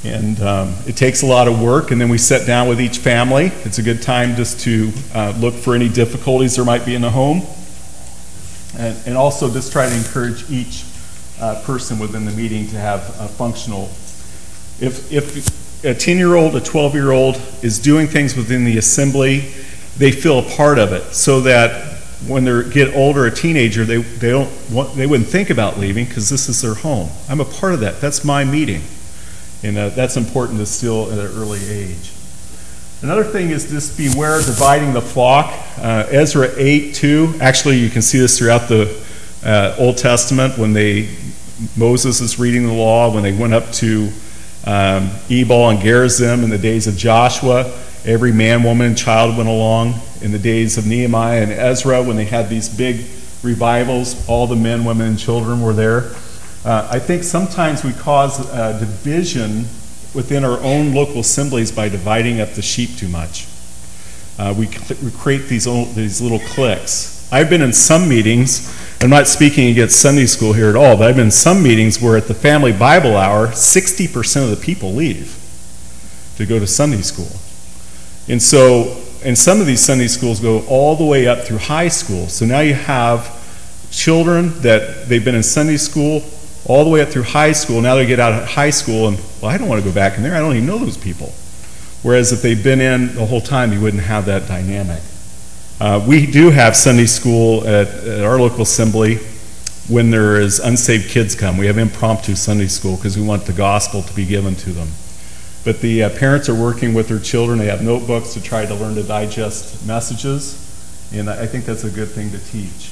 And um, it takes a lot of work, and then we sit down with each family. It's a good time just to uh, look for any difficulties there might be in the home. And, and also just try to encourage each uh, person within the meeting to have a functional. If, if a ten-year-old, a twelve-year-old is doing things within the assembly, they feel a part of it, so that when they get older, a teenager, they, they, don't want, they wouldn't think about leaving because this is their home. I'm a part of that. That's my meeting. And uh, that's important to still at an early age. Another thing is just beware of dividing the flock. Uh, Ezra eight two, actually you can see this throughout the uh, Old Testament when they, Moses is reading the law, when they went up to um, Ebal and Gerizim in the days of Joshua, every man, woman, and child went along. In the days of Nehemiah and Ezra, when they had these big revivals, all the men, women, and children were there. Uh, I think sometimes we cause uh, division within our own local assemblies by dividing up the sheep too much. Uh, we, we create these, old, these little cliques. I've been in some meetings, I'm not speaking against Sunday school here at all, but I've been in some meetings where at the family Bible hour, sixty percent of the people leave to go to Sunday school. And so, and some of these Sunday schools go all the way up through high school. So now you have children that they've been in Sunday school all the way up through high school. Now they get out of high school and, well, I don't want to go back in there. I don't even know those people. Whereas if they've been in the whole time, you wouldn't have that dynamic. Uh, we do have Sunday school at, at our local assembly when there is unsaved kids come. We have impromptu Sunday school because we want the gospel to be given to them. But the uh, parents are working with their children. They have notebooks to try to learn to digest messages. And I think that's a good thing to teach.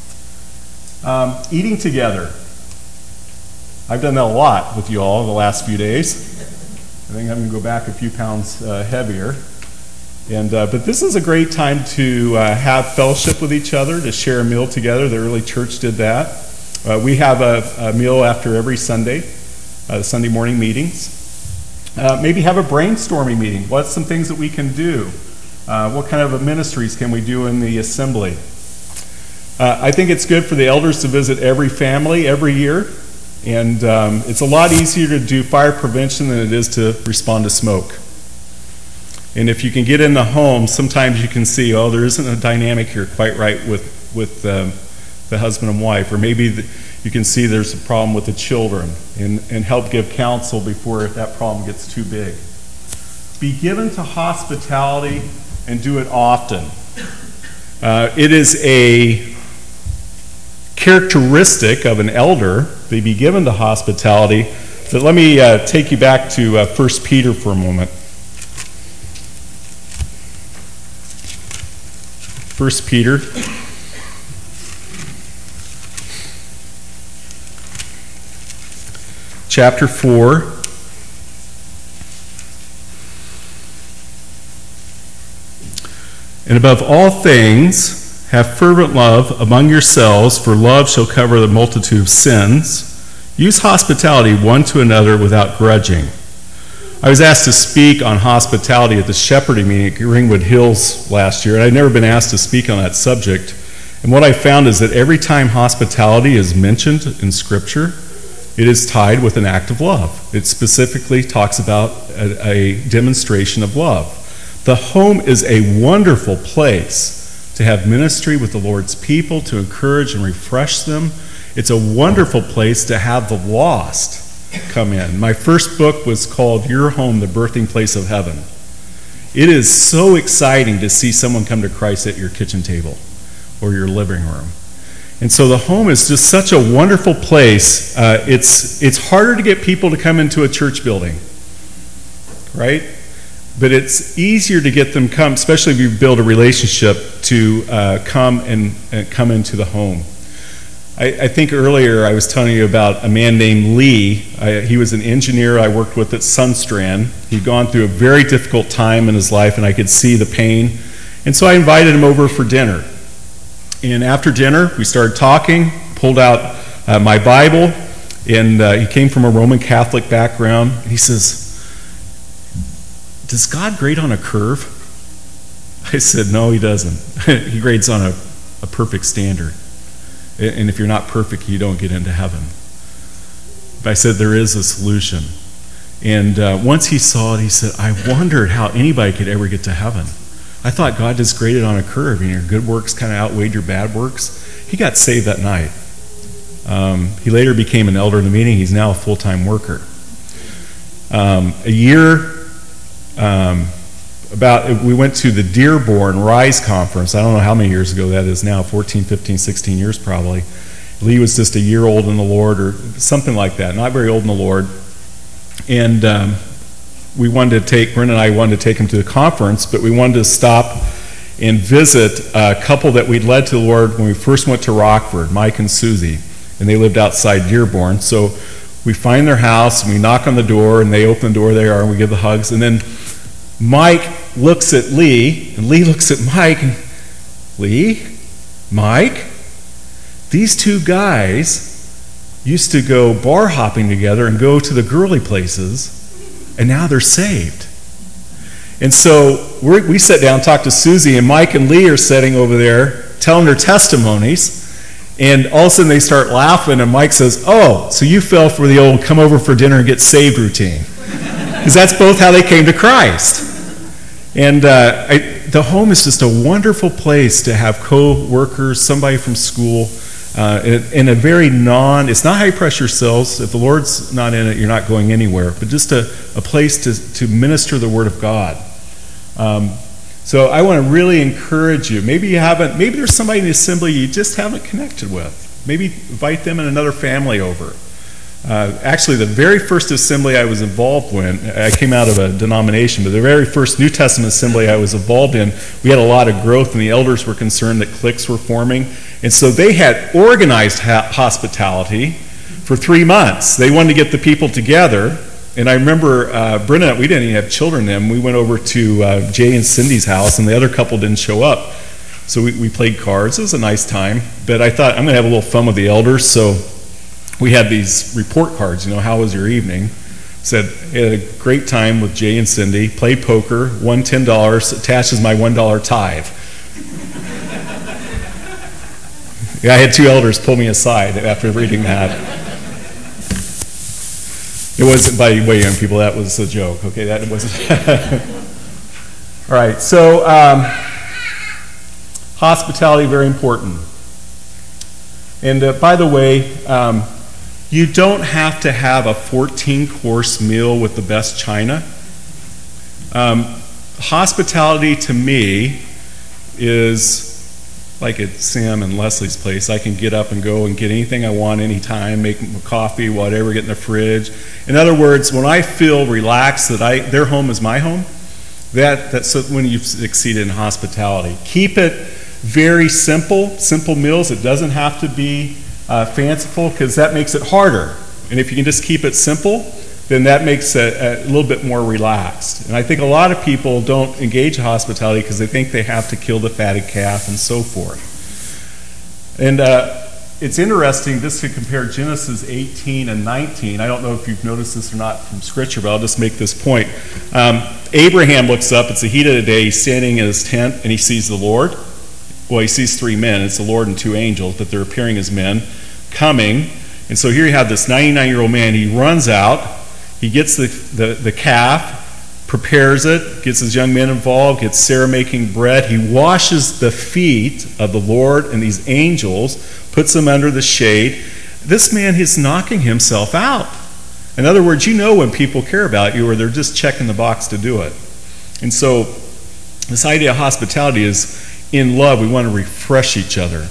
Um, eating together. I've done that a lot with you all the last few days. I think I'm going to go back a few pounds uh, heavier. And uh, but this is a great time to uh, have fellowship with each other, to share a meal together. The early church did that. Uh, we have a, a meal after every Sunday, uh, the Sunday morning meetings. Uh, maybe have a brainstorming meeting. What's some things that we can do? Uh, what kind of ministries can we do in the assembly? Uh, I think it's good for the elders to visit every family every year. And um, it's a lot easier to do fire prevention than it is to respond to smoke. And if you can get in the home, sometimes you can see, oh, there isn't a dynamic here quite right with, with um, the husband and wife. Or maybe the, you can see there's a problem with the children, and, and help give counsel before that problem gets too big. Be given to hospitality and do it often. Uh, it is a characteristic of an elder to be given to hospitality. So let me uh, take you back to uh, First Peter for a moment. First Peter. Chapter four. And above all things, have fervent love among yourselves, for love shall cover the multitude of sins. Use hospitality one to another without grudging. I was asked to speak on hospitality at the shepherding meeting at Ringwood Hills last year, and I'd never been asked to speak on that subject. And what I found is that every time hospitality is mentioned in Scripture, it is tied with an act of love. It specifically talks about a, a demonstration of love. The home is a wonderful place to have ministry with the Lord's people, to encourage and refresh them. It's a wonderful place to have the lost come in. My first book was called Your Home, the Birthing Place of Heaven. It is so exciting to see someone come to Christ at your kitchen table or your living room. And so the home is just such a wonderful place. Uh, it's, it's harder to get people to come into a church building, right? But it's easier to get them come, especially if you build a relationship, to uh, come and, and come into the home. I, I think earlier I was telling you about a man named Lee. I, he was an engineer I worked with at Sunstrand. He'd gone through a very difficult time in his life, and I could see the pain. And so I invited him over for dinner. And after dinner, we started talking, pulled out uh, my Bible, and uh, he came from a Roman Catholic background. He says, "Does God grade on a curve?" I said, "No, he doesn't. He grades on a, a perfect standard. And if you're not perfect, you don't get into heaven." But I said, there is a solution. And uh, once he saw it, he said, I wondered how anybody could ever get to heaven. I thought God just graded on a curve, and your good works kind of outweighed your bad works. He got saved that night. Um, he later became an elder in the meeting. He's now a full-time worker. Um, a year, um, about, we went to the Dearborn Rise Conference. I don't know how many years ago that is now, fourteen, fifteen, sixteen years probably. Lee was just a year old in the Lord or something like that, not very old in the Lord. And um, we wanted to take, Brenda and I wanted to take him to the conference, but we wanted to stop and visit a couple that we'd led to the Lord when we first went to Rockford, Mike and Susie, and they lived outside Dearborn. So we find their house, and we knock on the door, and they open the door, there, and we give the hugs. And then Mike looks at Lee, and Lee looks at Mike, and Lee, Mike, these two guys used to go bar hopping together and go to the girly places, and now they're saved. And so we're, we sat down, talked to Susie, and Mike and Lee are sitting over there telling their testimonies, and all of a sudden they start laughing, and Mike says, oh, so you fell for the old come over for dinner and get saved routine. Because that's both how they came to Christ. And uh, I, the home is just a wonderful place to have co-workers, somebody from school, uh, in, in a very non, it's not high-pressure cells. If the Lord's not in it, you're not going anywhere. But just a, a place to, to minister the Word of God. Um, so I want to really encourage you. Maybe you haven't, maybe there's somebody in the assembly you just haven't connected with. Maybe invite them and another family over. Uh, actually, the very first assembly I was involved in, I came out of a denomination, but the very first New Testament assembly I was involved in, we had a lot of growth, and the elders were concerned that cliques were forming. And so they had organized ha- hospitality for three months. They wanted to get the people together. And I remember, uh, Brenda, we didn't even have children then. We went over to uh, Jay and Cindy's house, and the other couple didn't show up. So we, we played cards. It was a nice time. But I thought, I'm going to have a little fun with the elders. So we had these report cards, you know, how was your evening? Said, had a great time with Jay and Cindy, played poker, won ten dollars, attached as my one dollar tithe. Yeah, I had two elders pull me aside after reading that. It wasn't, by the way, young people, that was a joke, okay? That wasn't. All right, so um, hospitality, very important. And uh, by the way, um, you don't have to have a fourteen-course meal with the best china. Um, hospitality to me is like at Sam and Leslie's place. I can get up and go and get anything I want anytime, make coffee, whatever, get in the fridge. In other words, when I feel relaxed that I their home is my home, that that's when you've succeeded in hospitality. Keep it very simple, simple meals. It doesn't have to be uh, fanciful, because that makes it harder. And if you can just keep it simple, then that makes it a little bit more relaxed. And I think a lot of people don't engage in hospitality because they think they have to kill the fatted calf and so forth. And uh, it's interesting just to compare Genesis eighteen and nineteen. I don't know if you've noticed this or not from Scripture, but I'll just make this point. Um, Abraham looks up, it's the heat of the day, he's standing in his tent, and he sees the Lord. Well, he sees three men. It's the Lord and two angels, but they're appearing as men coming. And so here you have this ninety-nine-year-old man. He runs out. He gets the, the, the calf, prepares it, gets his young men involved, gets Sarah making bread. He washes the feet of the Lord and these angels, puts them under the shade. This man is knocking himself out. In other words, you know when people care about you or they're just checking the box to do it. And so this idea of hospitality is in love. We want to refresh each other.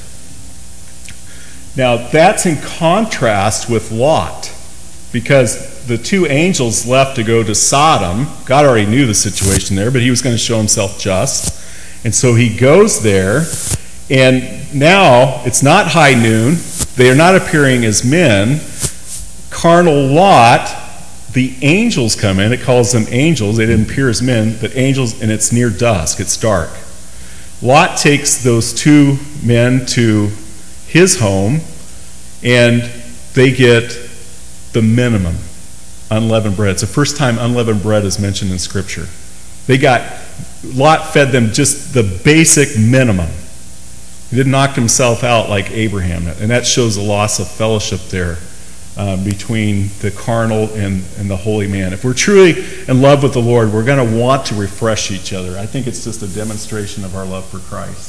Now, that's in contrast with Lot, because the two angels left to go to Sodom. God already knew the situation there, but he was going to show himself just. And so he goes there, and now it's not high noon. They are not appearing as men. Carnal Lot, the angels come in. It calls them angels. They didn't appear as men, but angels, and it's near dusk. It's dark. Lot takes those two men to his home, and they get the minimum, unleavened bread. It's the first time unleavened bread is mentioned in Scripture. They got, Lot fed them just the basic minimum. He didn't knock himself out like Abraham, and that shows a loss of fellowship there uh, between the carnal and, and the holy man. If we're truly in love with the Lord, we're going to want to refresh each other. I think it's just a demonstration of our love for Christ.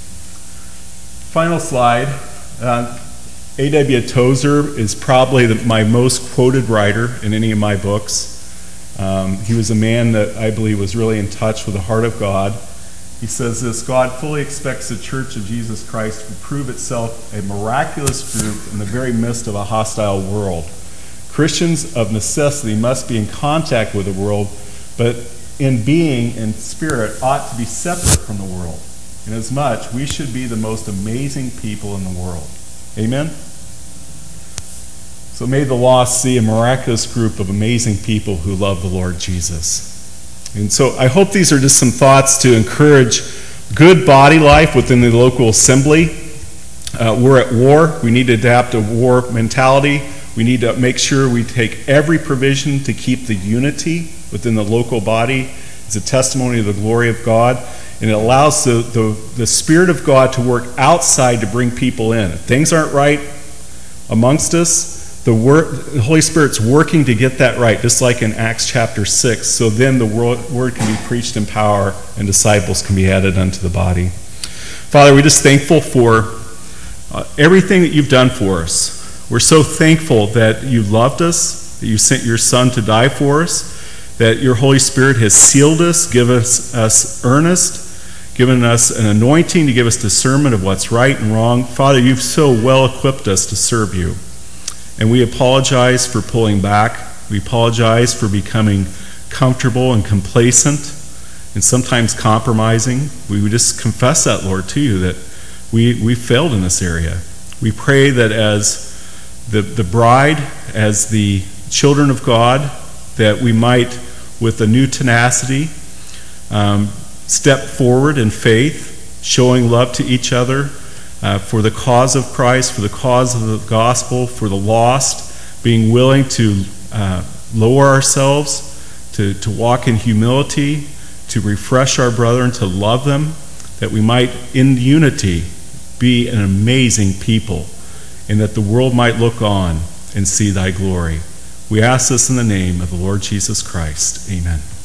Final slide. Uh, A W Tozer is probably the, my most quoted writer in any of my books. Um, he was a man that I believe was really in touch with the heart of God. He says this: God fully expects the Church of Jesus Christ to prove itself a miraculous group in the very midst of a hostile world. Christians of necessity must be in contact with the world, but in being and spirit ought to be separate from the world. Inasmuch, we should be the most amazing people in the world. Amen? So may the lost see a miraculous group of amazing people who love the Lord Jesus. And so I hope these are just some thoughts to encourage good body life within the local assembly. Uh, we're at war. We need to adapt a war mentality. We need to make sure we take every provision to keep the unity within the local body. It's a testimony of the glory of God. And it allows the, the, the Spirit of God to work outside to bring people in. If things aren't right amongst us, The, word, the Holy Spirit's working to get that right, just like in Acts chapter six. So then the word, word can be preached in power and disciples can be added unto the body. Father, we're just thankful for uh, everything that you've done for us. We're so thankful that you loved us, that you sent your Son to die for us, that your Holy Spirit has sealed us, given us, us earnest, given us an anointing to give us discernment of what's right and wrong. Father, you've so well equipped us to serve you. And we apologize for pulling back. We apologize for becoming comfortable and complacent and sometimes compromising. We would just confess that, Lord, to you, that we, we failed in this area. We pray that as the, the bride, as the children of God, that we might, with a new tenacity, um, step forward in faith, showing love to each other, Uh, for the cause of Christ, for the cause of the gospel, for the lost, being willing to uh, lower ourselves, to, to walk in humility, to refresh our brethren, to love them, that we might, in unity, be an amazing people, and that the world might look on and see thy glory. We ask this in the name of the Lord Jesus Christ. Amen.